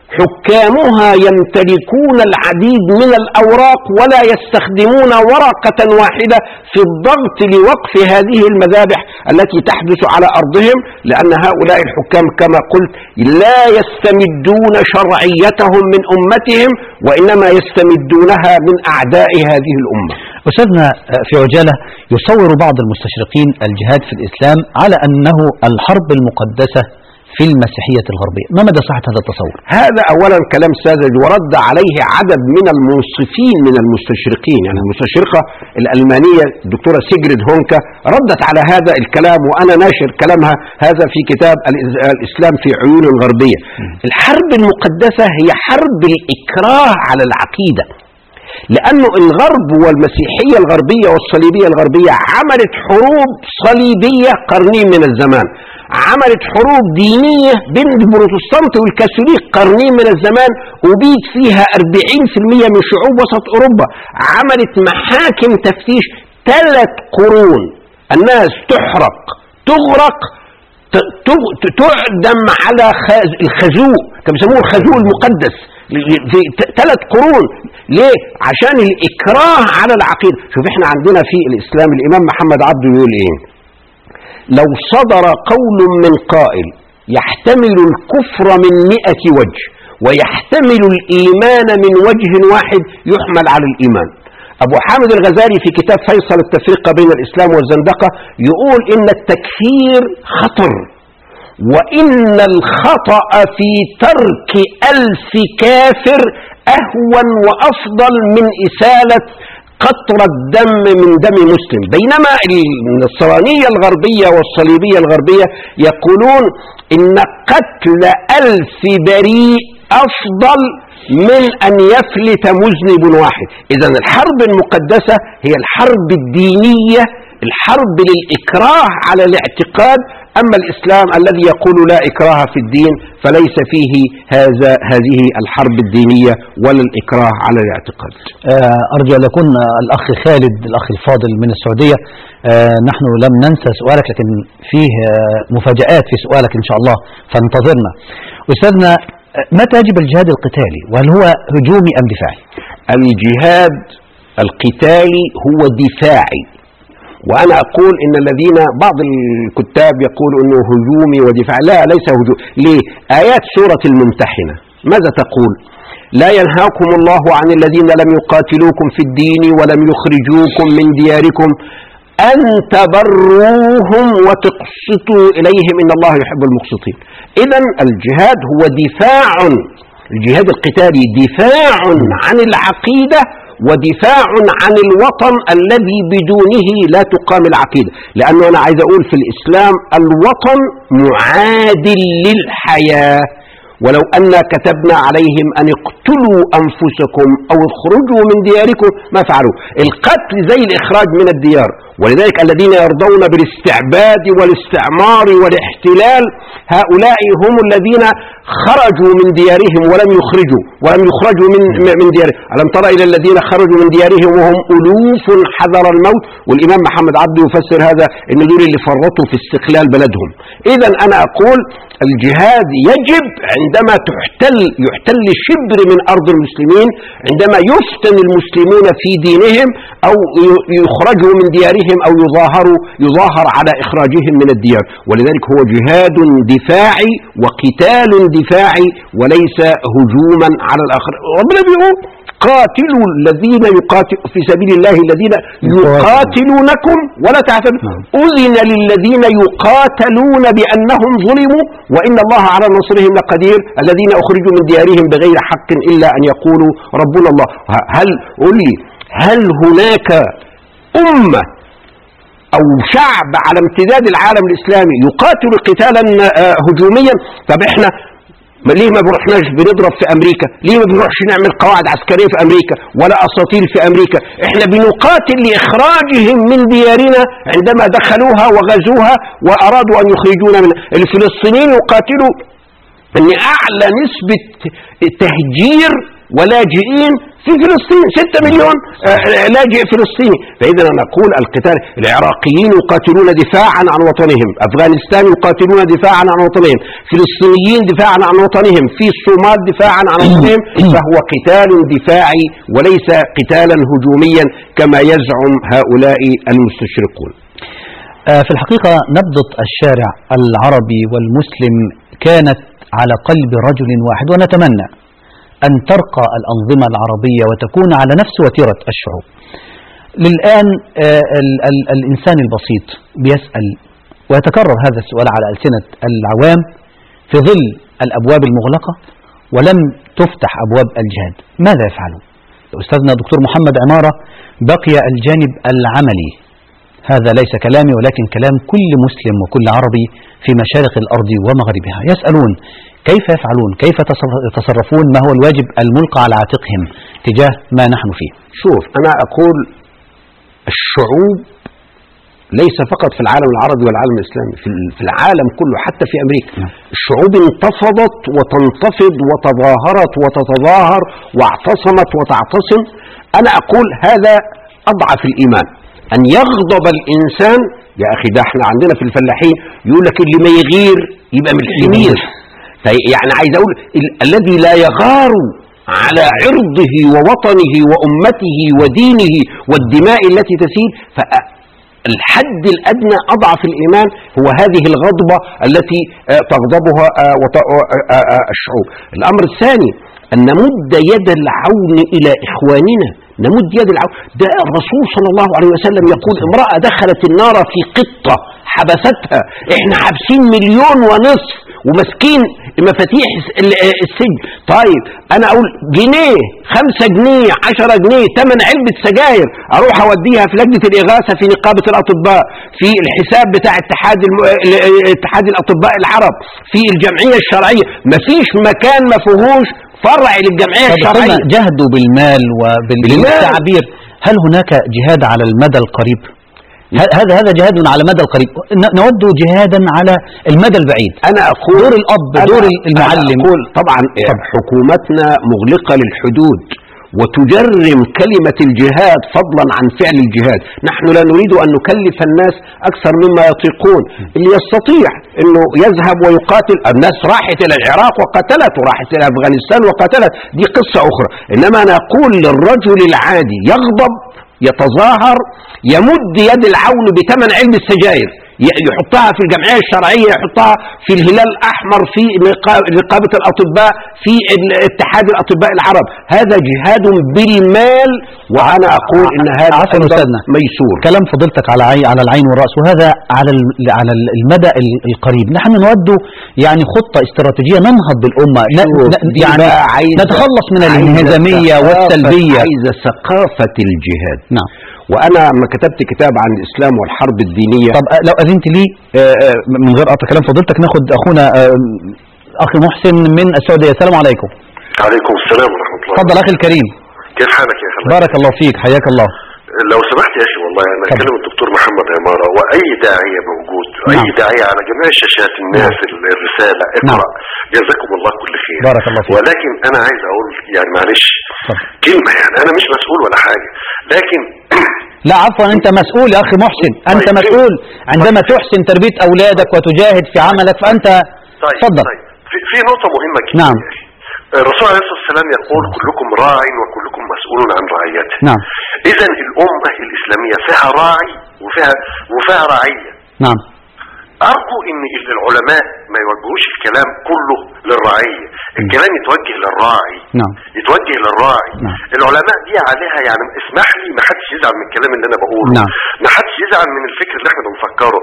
حكامها يمتلكون العديد من الأوراق ولا يستخدمون ورقة واحدة في الضغط لوقف هذه المذابح التي تحدث على أرضهم؟ لأن هؤلاء الحكام كما قلت لا يستمدون شرعيتهم من أمتهم، وإنما يستمدونها من أعداء هذه الأمة. أستاذنا في عجالة، يصور بعض المستشرقين الجهاد في الإسلام على أنه الحرب المقدسة في المسيحية الغربية. ما مدى صحة هذا التصور؟ هذا أولا كلام ساذج، ورد عليه عدد من المنصفين من المستشرقين. يعني المستشرقة الألمانية الدكتورة سيجريد هونكا ردت على هذا الكلام، وأنا ناشر كلامها هذا في كتاب الإسلام في عيون الغربية. الحرب المقدسة هي حرب الإكراه على العقيدة، لأنه الغرب والمسيحية الغربية والصليبية الغربية عملت حروب صليبية قرنين من الزمان، عملت حروب دينية بين البروتستانت والكاثوليك قرنين من الزمان، وبيت فيها 40% من شعوب وسط أوروبا، عملت محاكم تفتيش 3 قرون، الناس تحرق تغرق تعدم على الخازوق، كانوا بيسموه الخازوق المقدس في 3 قرون. ليه؟ عشان الإكراه على العقيدة. شوف احنا عندنا في الإسلام الإمام محمد عبده يقول ايه؟ لو صدر قول من قائل يحتمل الكفر من 100 وجه، ويحتمل الإيمان من وجه واحد يحمل على الإيمان. أبو حامد الغزالي في كتاب فيصل التفرقة بين الإسلام والزندقة يقول إن التكفير خطر، وإن الخطأ في ترك 1000 كافر أهون وأفضل من إسالة قطرة دم من دم مسلم. بينما النصرانية الغربية والصليبية الغربية يقولون إن قتل 1000 بريء أفضل من أن يفلت مذنب واحد. إذن الحرب المقدسة هي الحرب الدينية، الحرب للإكراه على الاعتقاد. أما الإسلام الذي يقول لا إكراه في الدين فليس فيه هذه الحرب الدينية ولا الإكراه على الاعتقاد. أرجو أن يكون الأخ خالد الأخ الفاضل من السعودية. نحن لم ننسى سؤالك، لكن فيه مفاجآت في سؤالك إن شاء الله، فانتظرنا. أستاذنا، متى يجب الجهاد القتالي، وهل هو هجومي أم دفاعي؟ الجهاد القتالي هو دفاعي، وأنا أقول إن الذين بعض الكتاب يقول إنه هجومي ودفاع. لا، ليس هجوم. ليه؟ آيات سورة الممتحنة ماذا تقول؟ لا ينهاكم الله عن الذين لم يقاتلوكم في الدين ولم يخرجوكم من دياركم أن تبروهم وتقسطوا إليهم إن الله يحب المقسطين. إذن الجهاد هو دفاع، الجهاد القتالي دفاع عن العقيدة ودفاع عن الوطن الذي بدونه لا تقام العقيدة. لأنه أنا عايز أقول في الإسلام الوطن معادل للحياة. ولو أن كتبنا عليهم أن اقتلوا أنفسكم أو اخرجوا من دياركم ما فعلوا. القتل زي الإخراج من الديار، ولذلك الذين يرضون بالاستعباد والاستعمار والاحتلال هؤلاء هم الذين خرجوا من ديارهم ولم يخرجوا من ديارهم. ألم ترى إلى الذين خرجوا من ديارهم وهم ألوف حذر الموت؟ والإمام محمد عبده يفسر هذا إن دول اللي فرطوا في استقلال بلدهم. إذا أنا أقول الجهاد يجب عندما يحتل شبر من أرض المسلمين، عندما يفتن المسلمون في دينهم أو يخرجوا من ديارهم أو يظاهر على إخراجهم من الديار. ولذلك هو جهاد دفاعي وقتال دفاعي وليس هجوما على الآخر. ربنا بيقول قاتلوا الذين يقاتلوا في سبيل الله الذين يقاتلونكم ولا تعتدوا. أذن للذين يقاتلون بأنهم ظلموا وإن الله على نصرهم لقدير الذين أخرجوا من ديارهم بغير حق إلا أن يقولوا ربنا الله. هل هناك أمة أو شعب على امتداد العالم الإسلامي يقاتل قتالا هجوميا؟ طب احنا ليه ما بنروحناش بنضرب في أمريكا؟ ليه ما بنروحش نعمل قواعد عسكرية في أمريكا ولا أساطيل في أمريكا؟ احنا بنقاتل لإخراجهم من ديارنا عندما دخلوها وغزوها وأرادوا أن يخرجونا منها. الفلسطينيين يقاتلوا أن أعلى نسبة تهجير ولاجئين في فلسطين، 6 مليون لاجئ فلسطيني. فإذا نقول القتال، العراقيين يقاتلون دفاعا عن وطنهم، أفغانستان يقاتلون دفاعا عن وطنهم، فلسطينيين دفاعا عن وطنهم، في الصومال دفاعا عن وطنهم. فهو قتال دفاعي وليس قتالا هجوميا كما يزعم هؤلاء المستشرقون. في الحقيقة نبضة الشارع العربي والمسلم كانت على قلب رجل واحد، ونتمنى أن ترقى الأنظمة العربية وتكون على نفس وتيرة الشعوب. للآن الإنسان البسيط بيسأل ويتكرر هذا السؤال على ألسنة العوام في ظل الأبواب المغلقة ولم تفتح أبواب الجهاد، ماذا يفعلون؟ أستاذنا دكتور محمد عمارة، بقي الجانب العملي. هذا ليس كلامي ولكن كلام كل مسلم وكل عربي في مشارق الأرض ومغربها. يسألون كيف يفعلون، كيف يتصرفون، ما هو الواجب الملقى على عاتقهم تجاه ما نحن فيه؟ شوف، أنا أقول الشعوب ليس فقط في العالم العربي والعالم الإسلامي، في العالم كله حتى في أمريكا الشعوب انتفضت وتنتفض وتظاهرت وتتظاهر واعتصمت وتعتصم. أنا أقول هذا أضعف الإيمان، أن يغضب الإنسان. يا أخي ده احنا عندنا في الفلاحين يقول لك اللي ما يغير يبقى من الحمير. يعني عايز أقول الذي لا يغار على عرضه ووطنه وأمته ودينه والدماء التي تسيل، الحد الأدنى أضعف الإيمان هو هذه الغضبة التي تغضبها الشعوب. الأمر الثاني أن نمد يد العون إلى إخواننا، نمد يد العون. ده الرسول صلى الله عليه وسلم يقول امرأة دخلت النار في قطة حبستها، احنا حابسين 1.5 مليون ومسكين مفاتيح السجن. طيب انا اقول جنيه 5 جنيه 10 جنيه ثمن علبة سجاير اروح اوديها في لجنة الاغاثة في نقابة الاطباء، في الحساب بتاع اتحاد الاطباء العرب، في الجمعية الشرعية. مفيش مكان ما فيهوش فرع للجمعية الشرعية. جهدوا بالمال وبالتعبير. هل هناك جهاد على المدى القريب؟ هذا جهاد على المدى القريب. نود جهادا على المدى البعيد. أنا أقول دور الأب، دور المعلم. أنا أقول طبعا حكومتنا مغلقة للحدود وتجرم كلمة الجهاد فضلا عن فعل الجهاد. نحن لا نريد أن نكلف الناس أكثر مما يطيقون. اللي يستطيع أنه يذهب ويقاتل، الناس راحت إلى العراق وقتلت، وراحت إلى أفغانستان وقتلت، دي قصة أخرى. إنما أنا أقول للرجل العادي يغضب يتظاهر يمد يد العون بثمن علبة السجاير يحطها في الجمعية الشرعية، يحطها في الهلال الأحمر، في نقابة الأطباء، في اتحاد الأطباء العرب. هذا جهاد بالمال، وأنا أقول إن هذا ميسور. كلام فضلتك على العين والرأس، وهذا على المدى القريب. نحن نود يعني خطة استراتيجية ننهض بالأمة، يعني نتخلص من الانهزامية والسلبية. عايزة ثقافة الجهاد. نعم. وأنا لما كتبت كتاب عن الإسلام والحرب الدينية. طب لو أذنت لي من غير قطع كلام فضلتك، ناخد أخونا أخي محسن من السعودية. السلام عليكم. عليكم السلام ورحمة الله. تفضل أخي الكريم. كيف حالك يا أخي؟ بارك الله فيك، حياك الله. لو سمحت يا أخي، والله أنا أكلم الدكتور محمد عمارة وأي داعية موجود، أي داعية على جميع الشاشات، الناس الرسالة اقرأ، جزاكم الله كل خير. بارك الله فيك. ولكن أنا عايز أقول يعني معلش كلمة، يعني أنا مش مسؤول ولا حاجة، لكن لا عفوا، أنت مسؤول يا أخي محسن، أنت مسؤول عندما تحسن تربية أولادك وتجاهد في عملك، فأنت تفضل. طيب في نقطة مهمة جدا. نعم. الرسول عليه الصلاة والسلام يقول كلكم راع وكلكم مسؤول عن رعيته. نعم. إذا الأمة الإسلامية فيها راعي وفيها رعية. نعم. أرجو إن العلماء ما يوجهوش الكلام كله للرعية، الكلام يتوجه للراعي. نعم. يتوجه للراعي. نعم. العلماء دي عليها، يعني اسمح لي، ما حدش يزعل من الكلام اللي أنا بقوله. نعم. ما حدش يزعل من الفكر اللي احنا بنفكره.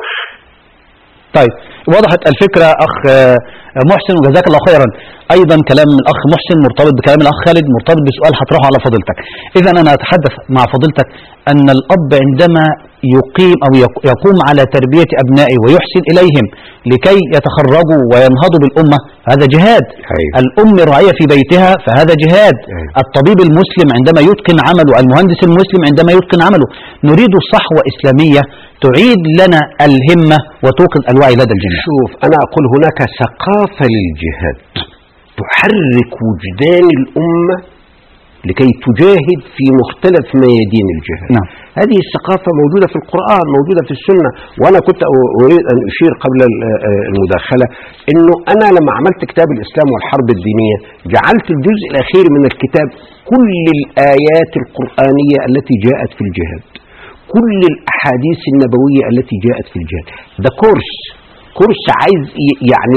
طيب وضحت الفكرة أخ محسن، وجزاك الله خيرا. أيضا كلام الأخ محسن مرتبط بكلام الأخ خالد، مرتبط بسؤال هطرحه على فضيلتك. إذا أنا أتحدث مع فضيلتك أن الأب عندما يقيم أو يقوم على تربية أبنائه ويحسن إليهم لكي يتخرجوا وينهضوا بالأمة، هذا جهاد. الأم راعية في بيتها، فهذا جهاد. الطبيب المسلم عندما يتقن عمله، المهندس المسلم عندما يتقن عمله. نريد صحوة إسلامية تعيد لنا الهمة وتوقظ الوعي لدى الجميع. شوف، أنا أقول هناك ثقافة للجهاد تحرك وجدان الأمة لكي تجاهد في مختلف ميادين الجهاد. نعم. هذه الثقافة موجودة في القرآن، موجودة في السنة. وأنا كنت أريد أن أشير قبل المداخلة أنه أنا لما عملت كتاب الإسلام والحرب الدينية جعلت الجزء الأخير من الكتاب كل الآيات القرآنية التي جاءت في الجهاد، كل الأحاديث النبوية التي جاءت في الجهاد. ده كورس عايز يعني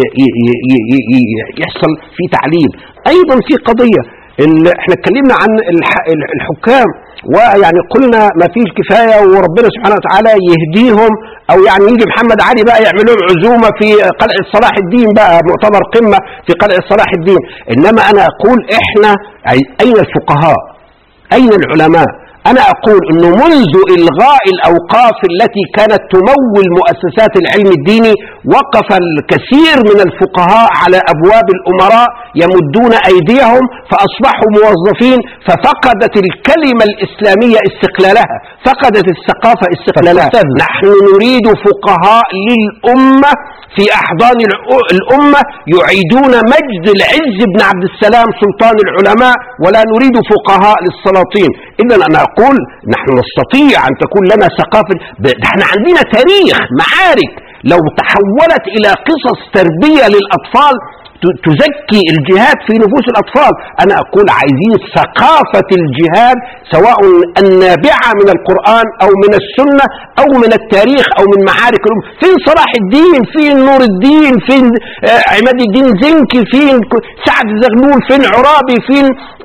يحصل في تعليم. أيضا في قضية احنا اتكلمنا عن الحكام، ويعني قلنا ما فيش كفاية وربنا سبحانه وتعالى يهديهم، او يعني يجي محمد علي بقى يعمل لهم عزومة في قلعة صلاح الدين، بقى مؤتمر قمة في قلعة صلاح الدين. انما انا اقول احنا اين الفقهاء؟ اين العلماء؟ أنا أقول أنه منذ إلغاء الأوقاف التي كانت تمول مؤسسات العلم الديني وقف الكثير من الفقهاء على أبواب الأمراء يمدون أيديهم فأصبحوا موظفين، ففقدت الكلمة الإسلامية استقلالها، فقدت الثقافة استقلالها. نحن نريد فقهاء للأمة في أحضان الأمة يعيدون مجد العز بن عبد السلام سلطان العلماء، ولا نريد فقهاء للسلاطين. إذن أنا أقول نحن نستطيع أن تكون لنا ثقافة. نحن عندنا تاريخ معارك لو تحولت إلى قصص تربية للأطفال تزكي الجهاد في نفوس الأطفال. أنا أقول عايزين ثقافة الجهاد، سواء النابعة من القرآن أو من السنة أو من التاريخ أو من معارك الأمة. فين صلاح الدين؟ فين نور الدين؟ فين عماد الدين زنكي؟ فين سعد زغلول؟ فين عرابي؟ فين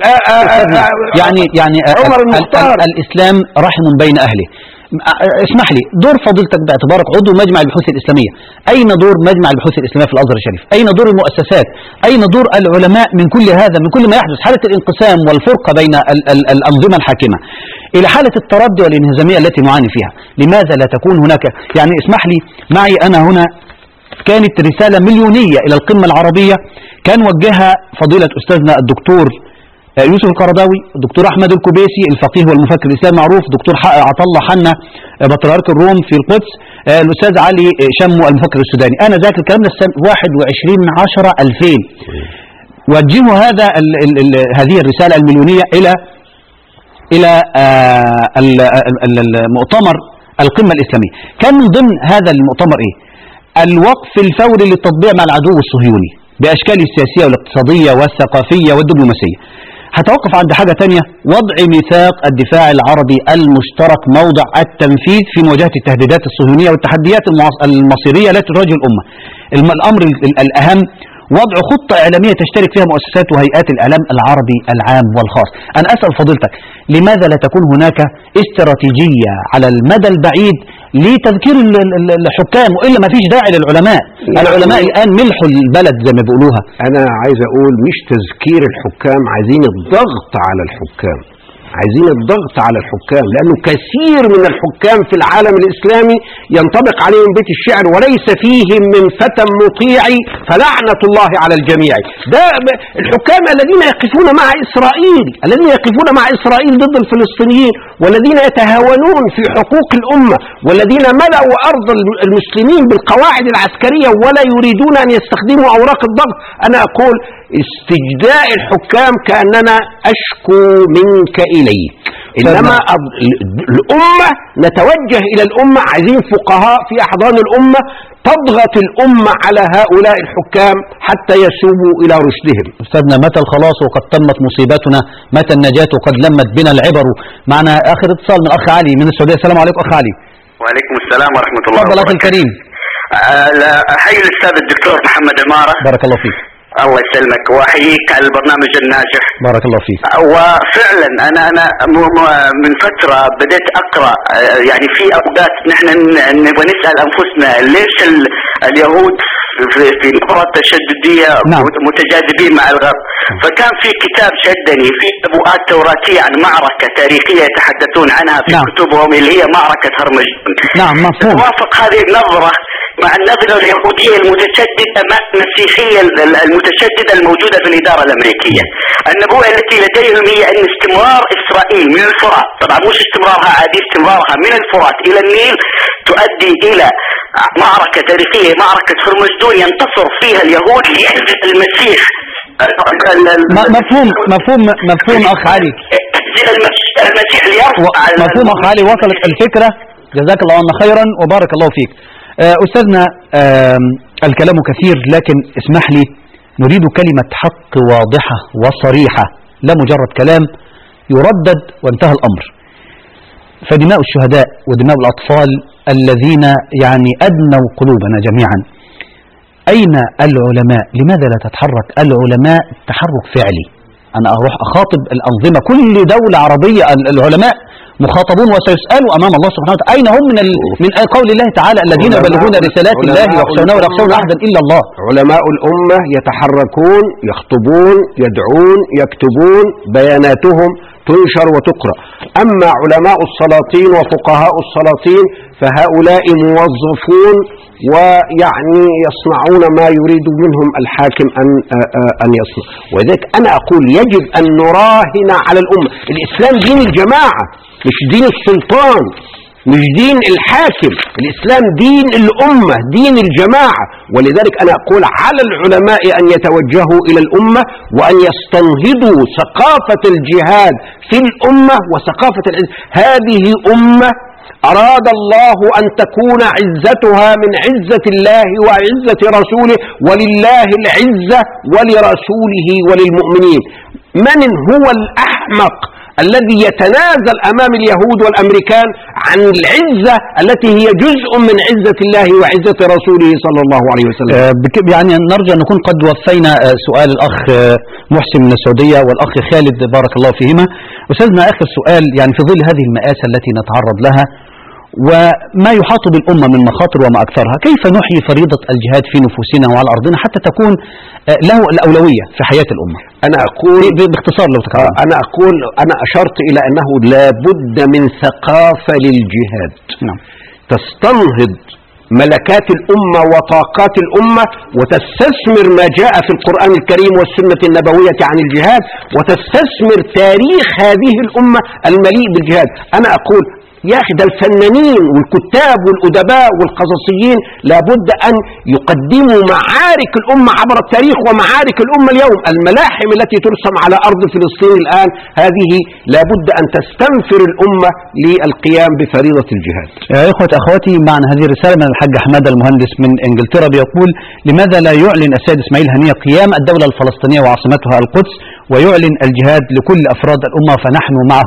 يعني عمر المختار؟ الإسلام رحم بين أهله. اسمح لي، دور فضيلتك باعتبارك عضو مجمع البحوث الإسلامية، أين دور مجمع البحوث الإسلامية في الأزهر الشريف؟ أين دور المؤسسات؟ أين دور العلماء من كل هذا، من كل ما يحدث؟ حالة الانقسام والفرقة بين الأنظمة الحاكمة إلى حالة التردي والانهزامية التي نعاني فيها، لماذا لا تكون هناك؟ يعني اسمح لي، معي أنا هنا كانت رسالة مليونية إلى القمة العربية كان وجهها فضيلة أستاذنا الدكتور يوسف القرضاوي، الدكتور أحمد الكبيسي الفقيه والمفكر الإسلامي معروف، دكتور عطله حنا بطريرك الروم في القدس، الأستاذ علي شمو المفكر السوداني. أنا ذاك الكلام ده 21/10/2000 وجهوا هذه الرسالة المليونية إلى المؤتمر القمة الإسلامية. كان من ضمن هذا المؤتمر الوقف الفوري للتطبيع مع العدو الصهيوني بأشكاله السياسية والاقتصادية والثقافية والدبلوماسية. هتوقف عند حاجة تانية، وضع ميثاق الدفاع العربي المشترك موضع التنفيذ في مواجهة التهديدات الصهيونية والتحديات المصيرية التي تواجه الأمة. الأمر الأهم وضع خطة إعلامية تشترك فيها مؤسسات وهيئات الإعلام العربي العام والخاص. أنا أسأل فضيلتك، لماذا لا تكون هناك استراتيجية على المدى البعيد لتذكير الحكام، وإلا ما فيش داعي للعلماء؟ العلماء الآن ملح البلد زي ما بيقولوها. أنا عايز أقول مش تذكير الحكام، عايزين الضغط على الحكام، عايزين الضغط على الحكام، لأنه كثير من الحكام في العالم الإسلامي ينطبق عليهم بيت الشعر وليس فيهم من فتى مطيع فلعنة الله على الجميع. ده الحكام الذين يقفون مع إسرائيل، الذين يقفون مع إسرائيل ضد الفلسطينيين، والذين يتهاونون في حقوق الأمة، والذين ملأوا أرض المسلمين بالقواعد العسكرية ولا يريدون أن يستخدموا أوراق الضغط. أنا أقول استجداء الحكام كأننا أشكو منك إليه، إنما الأمة نتوجه إلى الأمة، عايزين فقهاء في أحضان الأمة تضغط الأمة على هؤلاء الحكام حتى يسوبوا إلى رشدهم. أستاذنا، متى الخلاص وقد تمت مصيبتنا؟ متى النجاة وقد لمت بنا العبر؟ معنا آخر اتصال من أخ علي من السعودية. السلام عليكم أخ علي. وعليكم السلام ورحمة الله وبركاته. تفضل أخي الكريم. أحيي الأستاذ الدكتور محمد عمارة. بارك الله فيك. الله يسلمك، واحييك على البرنامج الناجح. بارك الله فيك. وفعلا انا من فتره بديت اقرا، يعني في اوقات نحن نبغى نسال انفسنا ليش اليهود في نظرة تشددية متجاذبين مع الغرب. فكان في كتاب شدني، في نبوءات توراتية عن معركة تاريخية يتحدثون عنها في كتبهم اللي هي معركة هرمجدون. نعم، مفهوم. توافق هذه النظرة مع النظرة اليهودية المتشددة مع المسيحية المتشددة الموجودة في الإدارة الأمريكية. النبوءة التي لديهم هي أن استمرار إسرائيل من الفرات، طبعا مش استمرارها عادي، استمرارها من الفرات إلى النيل تؤدي إلى معركة تاريخية، معركة هرمجدون ينتصر فيها اليهود ليهزم المسيح. مفهوم أخ علي. المسيح ليرفع مفهوم أخ علي، وصلت الفكرة. جزاك الله عنا خيرا وبارك الله فيك. أستاذنا، الكلام كثير، لكن اسمح لي، نريد كلمة حق واضحة وصريحة، لا مجرد كلام يردد وانتهى الأمر. فدماء الشهداء ودماء الأطفال الذين يعني أدموا قلوبنا جميعا، أين العلماء؟ لماذا لا تتحرك العلماء تحرك فعلي؟ أنا أروح أخاطب الأنظمة، كل دولة عربية العلماء مخاطبون وسيسألوا أمام الله سبحانه وتعالى أين هم من قول الله تعالى الذين يبلغون رسالات الله ويخشونه ولا يخشون أحدا إلا الله. علماء الأمة يتحركون، يخطبون، يدعون، يكتبون، بياناتهم تنشر وتقرأ. أما علماء السلاطين وفقهاء السلاطين فهؤلاء موظفون ويعني يصنعون ما يريد منهم الحاكم أن يصنع. وذلك أنا أقول يجب أن نراهن على الأمة. الإسلام دين الجماعة، مش دين السلطان، مش دين الحاكم. الإسلام دين الأمة، دين الجماعة. ولذلك أنا أقول على العلماء أن يتوجهوا إلى الأمة وأن يستنهضوا ثقافة الجهاد في الأمة وثقافة هذه أمة أراد الله أن تكون عزتها من عزة الله وعزة رسوله، ولله العزة ولرسوله وللمؤمنين. من هو الأحمق الذي يتنازل أمام اليهود والأمريكان عن العزة التي هي جزء من عزة الله وعزة رسوله صلى الله عليه وسلم؟ يعني نرجو أن نكون قد وفينا سؤال الأخ محسن من السعودية والأخ خالد بارك الله فيهما. أستاذنا آخر سؤال، يعني في ظل هذه المآسي التي نتعرض لها وما يحاط بالأمة من مخاطر وما أكثرها، كيف نحيي فريضة الجهاد في نفوسنا وعلى أرضنا حتى تكون له الأولوية في حياة الأمة؟ أنا أقول باختصار لو تكرم. أنا أشرت إلى أنه لا بد من ثقافة للجهاد. نعم. تستنهض ملكات الأمة وطاقات الأمة، وتستثمر ما جاء في القرآن الكريم والسنة النبوية عن الجهاد، وتستثمر تاريخ هذه الأمة المليء بالجهاد. أنا أقول يا أخي ده الفنانين والكتاب والأدباء والقصصيين لابد أن يقدموا معارك الأمة عبر التاريخ ومعارك الأمة اليوم. الملاحم التي ترسم على أرض فلسطين الآن هذه لابد أن تستنفر الأمة للقيام بفريضة الجهاد. يا إخوة أخواتي، معنا هذه الرسالة من الحاج حمادة المهندس من إنجلترا، بيقول: لماذا لا يعلن السيد إسماعيل هنية قيام الدولة الفلسطينية وعاصمتها القدس ويعلن الجهاد لكل أفراد الأمة، فنحن معه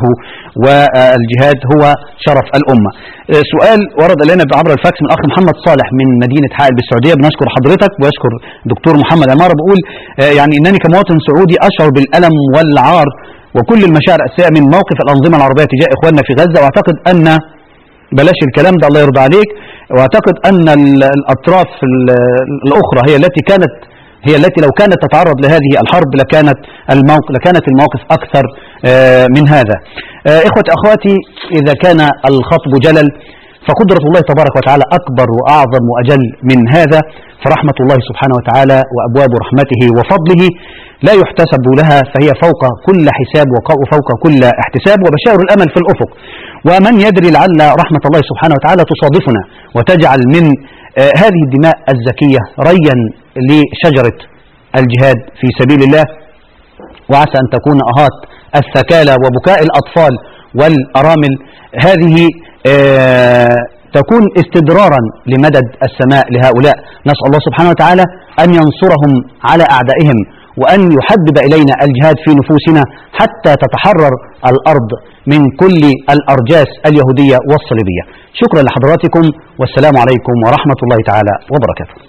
والجهاد هو شرف الأمة. سؤال ورد إلينا عبر الفاكس من الأخ محمد صالح من مدينة حائل بالسعودية، بنشكر حضرتك ويشكر دكتور محمد عمار. بقول يعني إنني كمواطن سعودي أشعر بالألم والعار وكل المشاعر السيئة من موقف الأنظمة العربية تجاه إخواننا في غزة، وأعتقد أن بلاش الكلام ده الله يرضى عليك، وأعتقد أن الأطراف الأخرى هي التي لو كانت تتعرض لهذه الحرب لكانت الموقف أكثر من هذا. إخوة أخواتي، إذا كان الخطب جلل فقدرة الله تبارك وتعالى أكبر وأعظم وأجل من هذا، فرحمة الله سبحانه وتعالى وأبواب رحمته وفضله لا يحتسب لها، فهي فوق كل حساب وفوق كل احتساب، وبشائر الأمل في الأفق. ومن يدري لعل رحمة الله سبحانه وتعالى تصادفنا وتجعل من هذه الدماء الزكية ريا لشجرة الجهاد في سبيل الله، وعسى أن تكون أهات الثكالى وبكاء الأطفال والأرامل هذه تكون استدرارا لمدد السماء لهؤلاء. نسأل الله سبحانه وتعالى أن ينصرهم على أعدائهم، وأن يحبب إلينا الجهاد في نفوسنا حتى تتحرر الأرض من كل الأرجاس اليهودية والصليبية. شكرا لحضراتكم، والسلام عليكم ورحمة الله تعالى وبركاته.